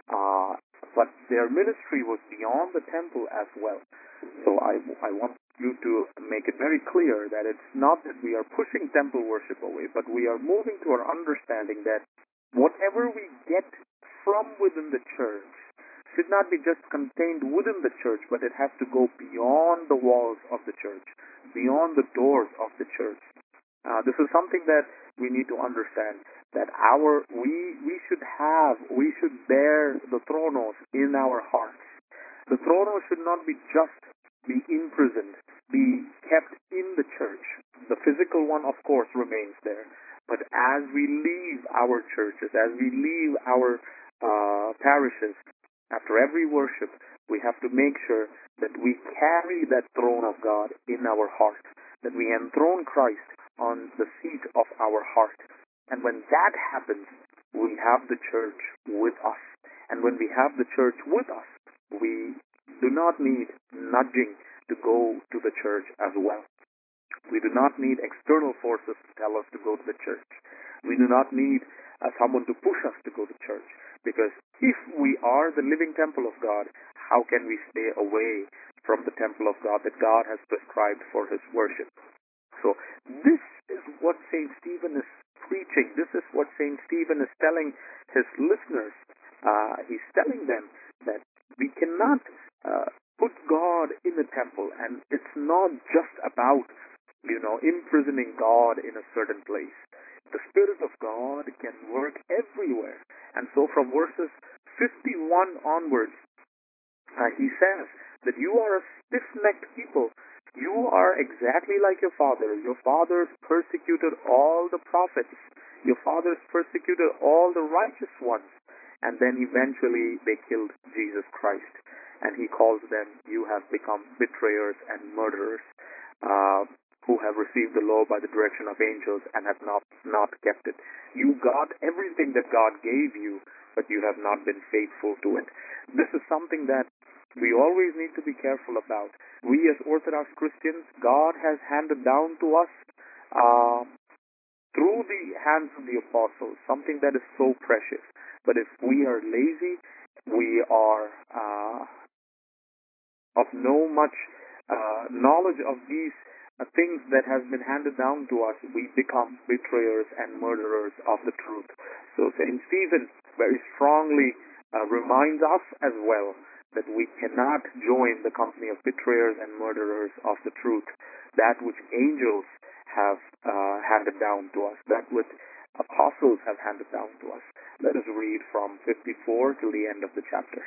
but their ministry was beyond the temple as well. So I want you to make it very clear that it's not that we are pushing temple worship away, but we are moving to our understanding that whatever we get from within the church should not be just contained within the church, but it has to go beyond the walls of the church, beyond the doors of the church. This is something that we need to understand, that we should bear the thronos in our hearts. The thronos should not be imprisoned, be kept in the church. The physical one, of course, remains there. But as we leave our churches, as we leave our parishes, after every worship, we have to make sure that we carry that throne of God in our heart, that we enthrone Christ on the seat of our heart. And when that happens, we have the church with us. And when we have the church with us, we do not need nudging to go to the church as well. We do not need external forces to tell us to go to the church. We do not need someone to push us to go to church. Because if we are the living temple of God, how can we stay away from the temple of God that God has prescribed for His worship? So this is what St. Stephen is preaching. This is what St. Stephen is telling his listeners. He's telling them that we cannot put God in the temple, and it's not just about imprisoning God in a certain place. The Spirit of God can work everywhere. And so from verses 51 onwards, he says that you are a stiff-necked people. You are exactly like your father. Your fathers persecuted all the prophets. Your fathers persecuted all the righteous ones. And then eventually they killed Jesus Christ. And he calls them, you have become betrayers and murderers, who have received the law by the direction of angels and have not kept it. You got everything that God gave you, but you have not been faithful to it. This is something that we always need to be careful about. We as Orthodox Christians, God has handed down to us through the hands of the apostles something that is so precious. But if we are lazy, we are of no much knowledge of these things that has been handed down to us, we become betrayers and murderers of the truth. So St. Stephen very strongly reminds us as well that we cannot join the company of betrayers and murderers of the truth, that which angels have handed down to us, that which apostles have handed down to us. Let us read from 54 till the end of the chapter.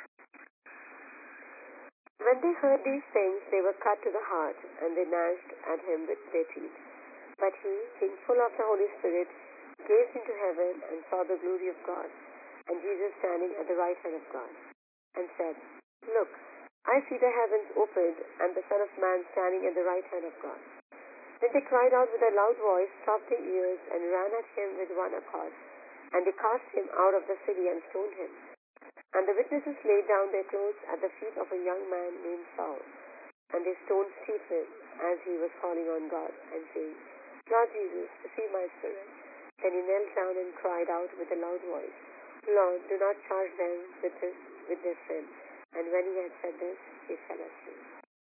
When they heard these things, they were cut to the heart, and they gnashed at him with their teeth. But he, being full of the Holy Spirit, gazed into heaven and saw the glory of God, and Jesus standing at the right hand of God, and said, Look, I see the heavens opened, and the Son of Man standing at the right hand of God. Then they cried out with a loud voice, stopped their ears, and ran at him with one accord. And they cast him out of the city and stoned him. And the witnesses laid down their clothes at the feet of a young man named Saul. And they stoned Stephen as he was calling on God, and saying, Lord Jesus, receive my spirit. Then he knelt down and cried out with a loud voice, Lord, do not charge them with this sin. And when he had said this, he fell asleep.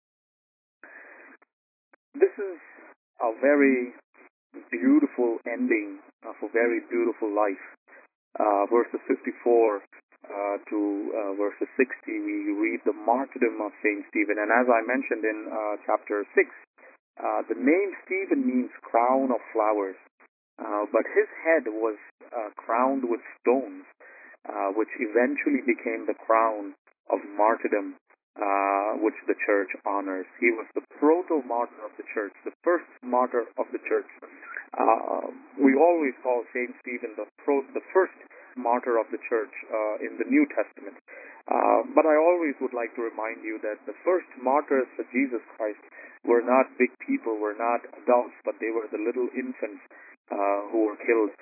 This is a very beautiful ending of a very beautiful life. Verses 54 to verses 60, we read the martyrdom of Saint Stephen. And as I mentioned in chapter 6, the name Stephen means crown of flowers, but his head was crowned with stones, which eventually became the crown of martyrdom, which the church honors. He was the proto-martyr of the church, the first martyr of the church. We always call Saint Stephen the first martyr of the church in the New Testament. But I always would like to remind you that the first martyrs for Jesus Christ were not big people, were not adults, but they were the little infants who were killed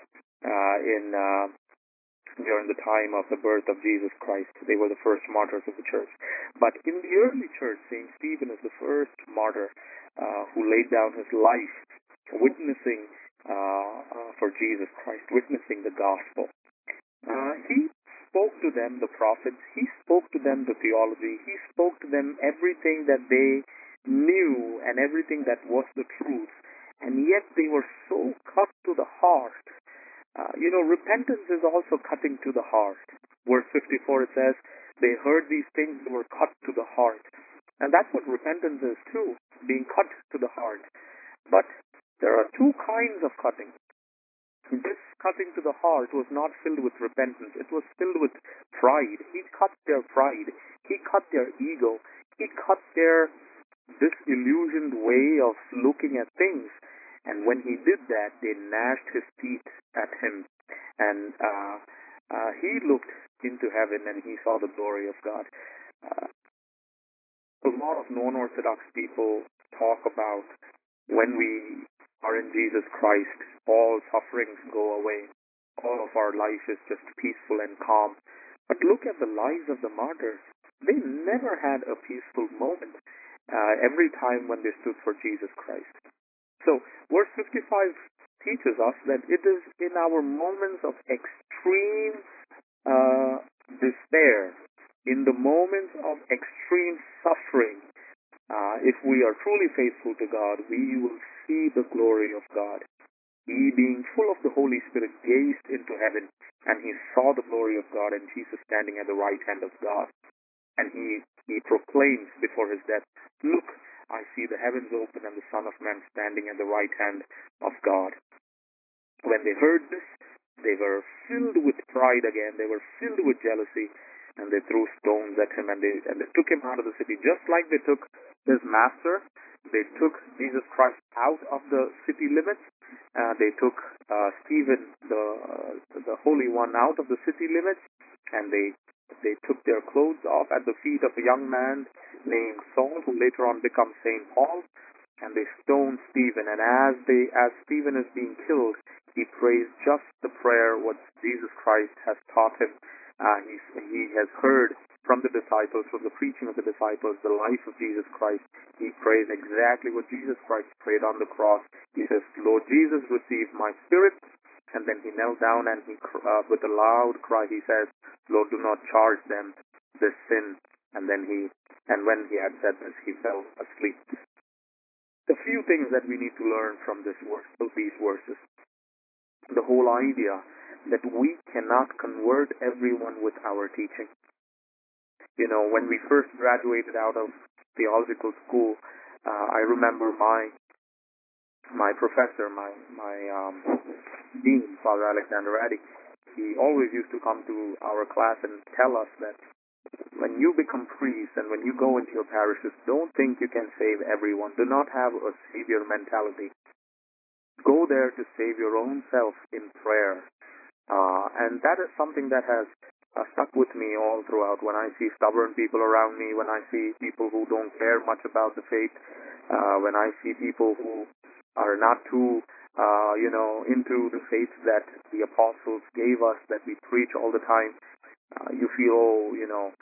during the time of the birth of Jesus Christ. They were the first martyrs of the church. But in the early church, Saint Stephen is the first martyr who laid down his life witnessing for Jesus Christ, witnessing the gospel. He spoke to them, the prophets. He spoke to them the theology. He spoke to them everything that they knew and everything that was the truth. And yet they were so cut to the heart. Repentance is also cutting to the heart. Verse 54, it says, they heard these things and were cut to the heart. And that's what repentance is too, being cut to the heart. But there are two kinds of cutting. This cutting to the heart was not filled with repentance. It was filled with pride. He cut their pride. He cut their ego. He cut their disillusioned way of looking at things. And when he did that, they gnashed his teeth at him. And he looked into heaven and he saw the glory of God. A lot of non-Orthodox people talk about when we are in Jesus Christ, all sufferings go away. All of our life is just peaceful and calm. But look at the lives of the martyrs. They never had a peaceful moment every time when they stood for Jesus Christ. So, verse 55 teaches us that it is in our moments of extreme despair, in the moments of extreme suffering, if we are truly faithful to God, we will see the glory of God. He, being full of the Holy Spirit, gazed into heaven, and he saw the glory of God and Jesus standing at the right hand of God. And he proclaims before his death, Look, I see the heavens open and the Son of Man standing at the right hand of God. When they heard this, They were filled with pride again. They were filled with jealousy, and they threw stones at him, and they took him out of the city, just like they took his master. They took Jesus Christ out of the city limits. They took Stephen, the Holy One, out of the city limits, and they took their clothes off at the feet of a young man named Saul, who later on becomes Saint Paul, and they stoned Stephen. And as Stephen is being killed, he prays just the prayer what Jesus Christ has taught him. He has heard from the disciples, from the preaching of the disciples, the life of Jesus Christ. He prays exactly what Jesus Christ prayed on the cross. He says, Lord Jesus, receive my spirit. And then he knelt down and with a loud cry, he says, Lord, do not charge them this sin. And when he had said this, he fell asleep. The few things that we need to learn from these verses. The whole idea that we cannot convert everyone with our teaching. You know, when we first graduated out of theological school, I remember my professor, my dean, Father Alexander Addy, he always used to come to our class and tell us that when you become priests and when you go into your parishes, don't think you can save everyone. Do not have a savior mentality. Go there to save your own self in prayer. And that is something that has stuck with me all throughout. When I see stubborn people around me, when I see people who don't care much about the faith, when I see people who are not too, into the faith that the apostles gave us, that we preach all the time, you feel,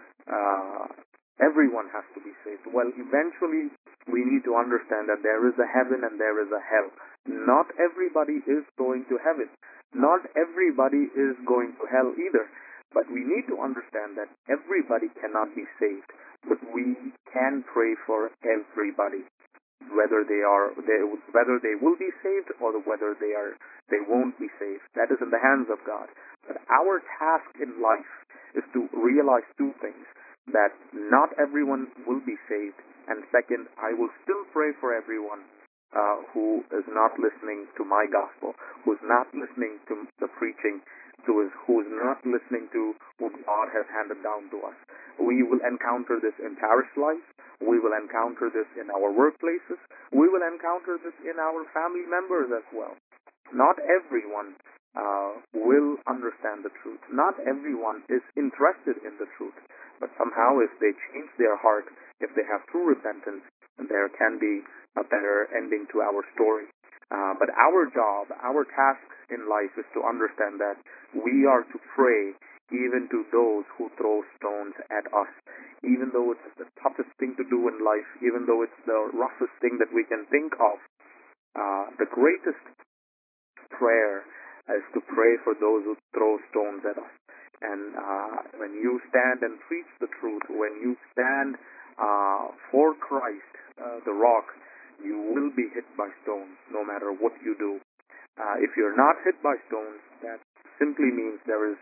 everyone has to be saved. Well, eventually we need to understand that there is a heaven and there is a hell. Not everybody is going to heaven. Not everybody is going to hell either. But we need to understand that everybody cannot be saved. But we can pray for everybody, whether they will be saved or whether they won't be saved. That is in the hands of God. But our task in life is to realize two things: that not everyone will be saved, and second, I will still pray for everyone who is not listening to my gospel, who is not listening to the preaching, who is not listening to what God has handed down to us. We will encounter this in parish life. We will encounter this in our workplaces. We will encounter this in our family members as well. Not everyone will understand the truth. Not everyone is interested in the truth. But somehow if they change their heart, if they have true repentance, there can be a better ending to our story. But our job, our task in life is to understand that we are to pray even to those who throw stones at us. Even though it's the toughest thing to do in life, even though it's the roughest thing that we can think of, the greatest prayer is to pray for those who throw stones at us. And when you stand and preach the truth, when you stand for Christ, the rock, you will be hit by stones no matter what you do. If you're not hit by stones, that simply means there is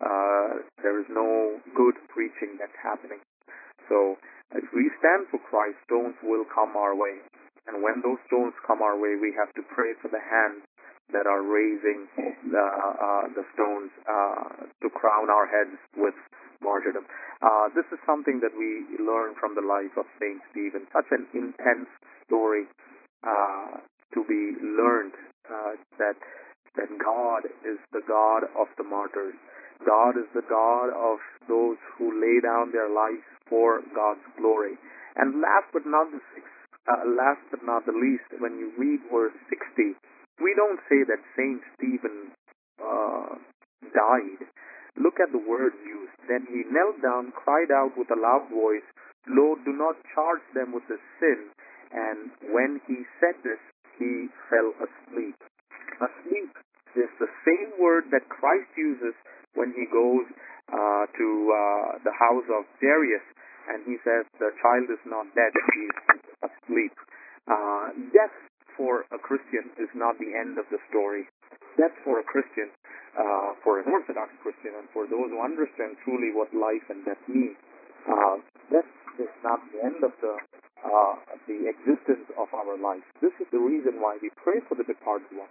no good preaching that's happening. So if we stand for Christ, stones will come our way. And when those stones come our way, we have to pray for the hands that are raising the stones to crown our heads with martyrdom. This is something that we learn from the life of Saint Stephen. Such an intense story to be learned, that God is the God of the martyrs. God is the God of those who lay down their lives for God's glory. And last but not the least, when you read verse 60, we don't say that Saint Stephen died. Look at the words used. Then he knelt down, cried out with a loud voice, Lord, do not charge them with this sin. And when he said this, he fell asleep. Asleep is the same word that Christ uses when he goes to the house of Jairus, and he says the child is not dead, he is asleep. Death for a Christian is not the end of the story. Death for a Christian, for an Orthodox Christian, and for those who understand truly what life and death mean, death is not the end of the existence of our life. This is the reason why we pray for the departed one.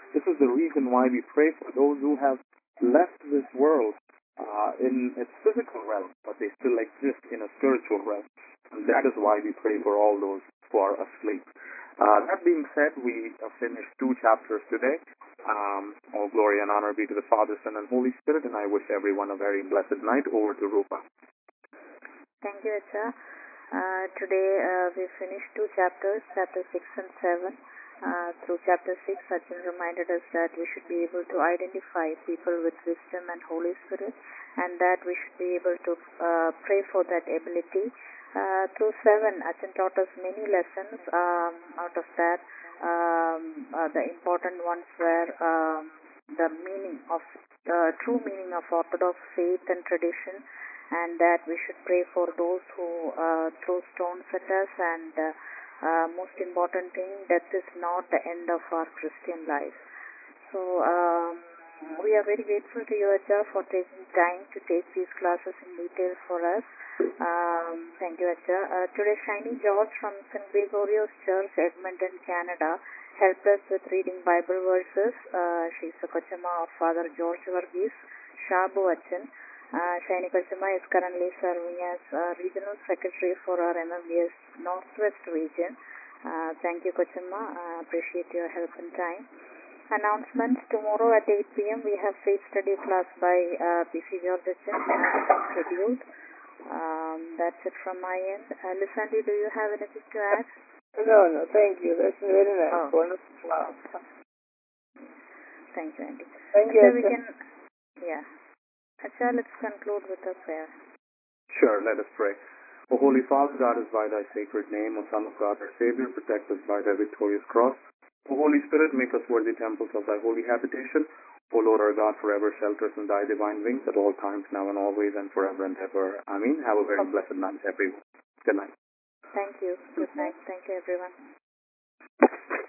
This is the reason why we pray for those who have left this world in its physical realm, but they still exist in a spiritual realm. And that is why we pray for all those who are asleep. That being said, we finished 2 chapters today. All glory and honor be to the Father, Son, and Holy Spirit, and I wish everyone a very blessed night. Over to Rupa. Thank you, Acha. Today we finished 2 chapters, chapter 6 and 7. Through chapter 6, Achan reminded us that we should be able to identify people with wisdom and Holy Spirit, and that we should be able to pray for that ability. Through 7, Achan taught us many lessons. Out of that, the important ones were the meaning of true meaning of Orthodox faith and tradition, and that we should pray for those who throw stones at us, and most important thing, death is not the end of our Christian life. So we are very grateful to you, Acha, for taking time to take these classes in detail for us. Thank you, Acha. Today, Shiny George from St. Gregorio's Church, Edmonton, Canada, helped us with reading Bible verses. She's a Kochama of Father George Varghese, Shabu Achan. Shiny Kochama is currently serving as Regional Secretary for our MMBS Northwest region. Thank you, Kochama. Appreciate your help and time. Announcements: tomorrow at 8 p.m. we have faith study class by PC George Achan scheduled. That's it from my end. Lisandi, do you have anything to add? No, thank you. That's very nice. Oh. Wonderful class. Thank you, Andy. Thank you. So we can, yeah. Acha, let's conclude with a prayer. Sure, let us pray. O Holy Father, guard us by thy sacred name. O Son of God, our Savior, protect us by thy victorious cross. O Holy Spirit, make us worthy temples of thy holy habitation. O Lord our God, forever shelter us in thy divine wings at all times, now and always, and forever and ever. Amen. Have a very blessed night, everyone. Good night. Thank you. Good night. Thank you, everyone.